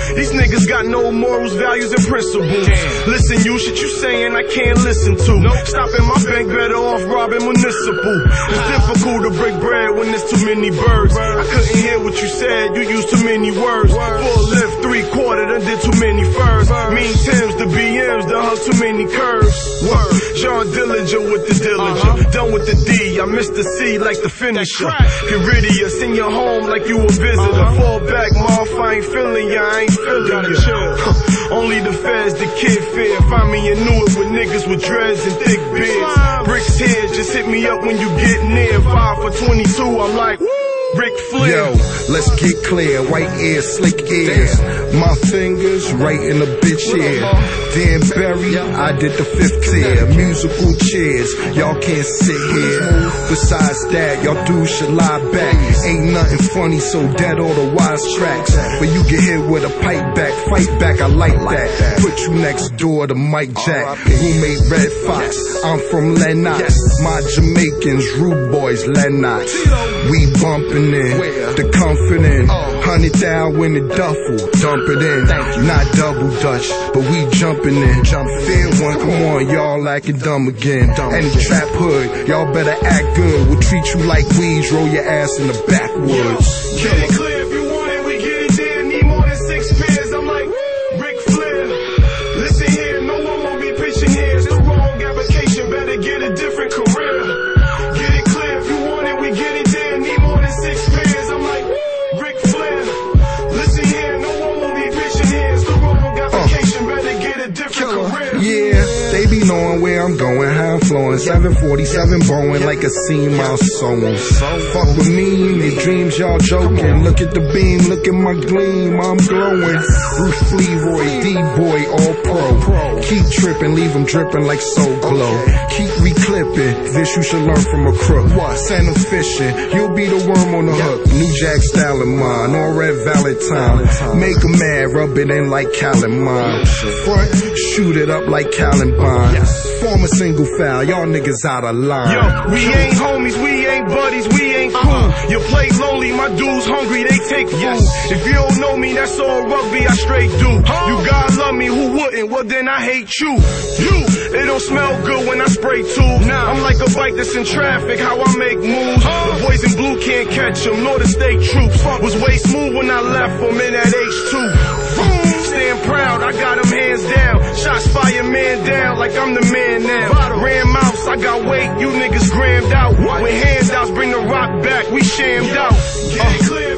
These niggas got no morals, values, and principles. Listen, you shit you saying I can't listen to. Stopping my bank, better off robbing municipal. It's difficult to break bread when there's too many birds. I couldn't hear what you said, you used too many words. Full lift, 3/4, done did too many furs. Mean Tims, the BMs, done hung too many curves. John Dillinger with the Dillinger. Done with the D, I missed the C like the finisher. Get rid of you, send you home like you a visitor. Fall back, Marv, I ain't feeling ya, I ain't feeling ya. Only the feds, the kid fear. Find me in Newark with niggas with dreads and thick beards. Bricks here, just hit me up when you get near. 5 for 22, I'm like, Ric Flair. Yo, let's get clear. White ear, slick ears. My fingers right in the bitch ear. Dan Barry, I did the 5th tier. Musical cheers, y'all can't sit here. Besides that, y'all dudes should lie back. Ain't nothing funny, so dead all the wise tracks. But you get hit with a pipe back, fight back, I like that. Put you next door to Mike Jack. Roommate Red Fox, I'm from Lennox. My Jamaicans, rude boys, Lennox. We bumpin' in, the confident, 100,000 in the duffel, dump it in, not double Dutch, but we jumping in, fair one, come on, y'all acting dumb again, any trap hood, y'all better act good, we'll treat you like weeds, roll your ass in the backwoods. Get it clear if you want it, we get it there, need more than 6 pairs, I'm like, Ric Flair, listen here, no one won't be pitching here, it's the wrong application, better get a different career, get it clear if you want it, we get it there, need more than 6 pairs, I'm like, Ric Flair, listen here, no one will be pitching here, it's the wrong application, better get a different career. Yeah, they be knowing where I'm going, how I'm flowing, 747 Boeing like a seam I'm sewing. Fuck with me, your dreams y'all joking, look at the beam, look at my gleam, I'm glowing. Bruce Leroy, D-boy, all pro, keep tripping, leave them dripping like Soul Glow. Keep reclipping, this you should learn from a crook. Send them fishing, you'll be the worm on the hook. New Jack style of mine, all red Valentine. Make them mad, rub it in like calamine. Front, shoot it up like Columbine. Form a single foul, y'all niggas out of line. Yo, we ain't homies, we ain't buddies, we ain't cool. You play lonely, my dudes hungry, they take food. If you don't know me, that's all rugby, I straight do. You gotta love me, who wouldn't? Well then I hate you. It don't smell good when I spray tools. I'm like a bike that's in traffic, how I make moves. The boys in blue can't catch them, nor the state troops. Was way smooth when I left them in that H2. Stand proud, I got them hands down. Shots fire, man down like I'm the man now. Ran mouse, I got weight, you niggas grammed out. When handouts bring the rock back, we shammed out.